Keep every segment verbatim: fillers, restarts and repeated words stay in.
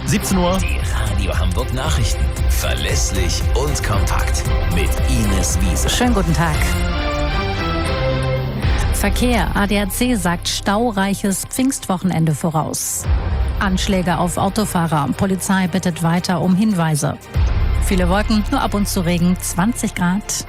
siebzehn Uhr. Die Radio Hamburg Nachrichten. Verlässlich und kompakt. Mit Ines Wiese. Schönen guten Tag. Verkehr. A D A C sagt staureiches Pfingstwochenende voraus. Anschläge auf Autofahrer. Polizei bittet weiter um Hinweise. Viele Wolken, nur ab und zu Regen, zwanzig Grad.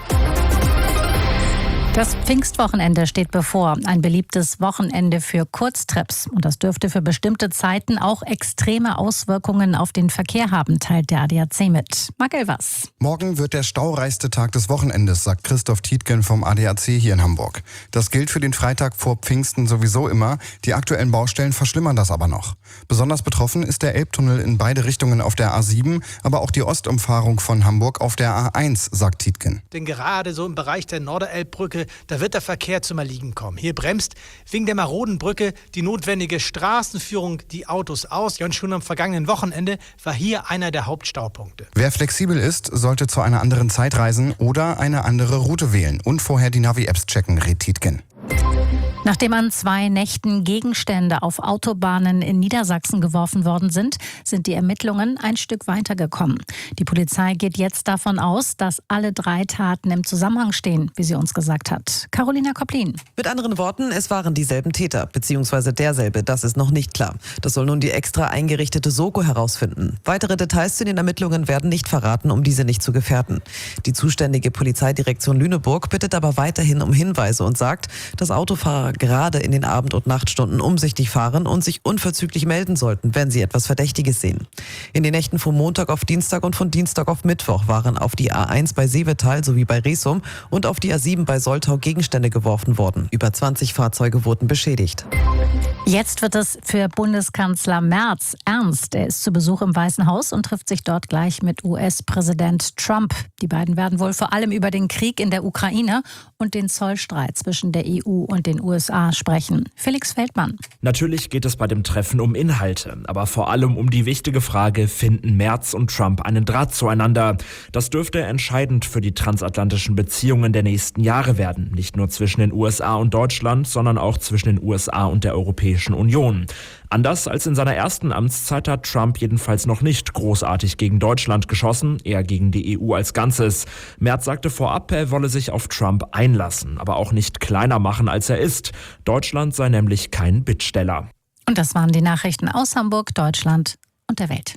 Das Pfingstwochenende steht bevor, ein beliebtes Wochenende für Kurztrips. Und das dürfte für bestimmte Zeiten auch extreme Auswirkungen auf den Verkehr haben, teilt der A D A C mit. Marc Elvers. Morgen wird der staureichste Tag des Wochenendes, sagt Christoph Tietgen vom A D A C hier in Hamburg. Das gilt für den Freitag vor Pfingsten sowieso immer. Die aktuellen Baustellen verschlimmern das aber noch. Besonders betroffen ist der Elbtunnel in beide Richtungen auf der A sieben, aber auch die Ostumfahrung von Hamburg auf der A eins, sagt Tietgen. Denn gerade so im Bereich der Norderelbbrücke, da wird der Verkehr zum Erliegen kommen. Hier bremst wegen der maroden Brücke die notwendige Straßenführung die Autos aus. Ja, und schon am vergangenen Wochenende war hier einer der Hauptstaupunkte. Wer flexibel ist, sollte zu einer anderen Zeit reisen oder eine andere Route wählen und vorher die Navi-Apps checken, rät Tietgen. Nachdem an zwei Nächten Gegenstände auf Autobahnen in Niedersachsen geworfen worden sind, sind die Ermittlungen ein Stück weitergekommen. Die Polizei geht jetzt davon aus, dass alle drei Taten im Zusammenhang stehen, wie sie uns gesagt hat. Carolina Koplin. Mit anderen Worten, es waren dieselben Täter, beziehungsweise derselbe, das ist noch nicht klar. Das soll nun die extra eingerichtete Soko herausfinden. Weitere Details zu den Ermittlungen werden nicht verraten, um diese nicht zu gefährden. Die zuständige Polizeidirektion Lüneburg bittet aber weiterhin um Hinweise und sagt, dass Autofahrer gerade in den Abend- und Nachtstunden umsichtig fahren und sich unverzüglich melden sollten, wenn sie etwas Verdächtiges sehen. In den Nächten von Montag auf Dienstag und von Dienstag auf Mittwoch waren auf die A eins bei Seevetal sowie bei Resum und auf die A sieben bei Soltau Gegenstände geworfen worden. Über zwanzig Fahrzeuge wurden beschädigt. Jetzt wird es für Bundeskanzler Merz ernst. Er ist zu Besuch im Weißen Haus und trifft sich dort gleich mit U S-Präsident Trump. Die beiden werden wohl vor allem über den Krieg in der Ukraine und den Zollstreit zwischen der E U und den U S A sprechen. Felix Feldmann. Natürlich geht es bei dem Treffen um Inhalte, aber vor allem um die wichtige Frage, finden Merz und Trump einen Draht zueinander? Das dürfte entscheidend für die transatlantischen Beziehungen der nächsten Jahre werden. Nicht nur zwischen den U S A und Deutschland, sondern auch zwischen den U S A und der Europäischen Union. Anders als in seiner ersten Amtszeit hat Trump jedenfalls noch nicht großartig gegen Deutschland geschossen, eher gegen die E U als Ganzes. Merz sagte vorab, er wolle sich auf Trump einlassen, aber auch nicht kleiner machen, als er ist. Deutschland sei nämlich kein Bittsteller. Und das waren die Nachrichten aus Hamburg, Deutschland und der Welt.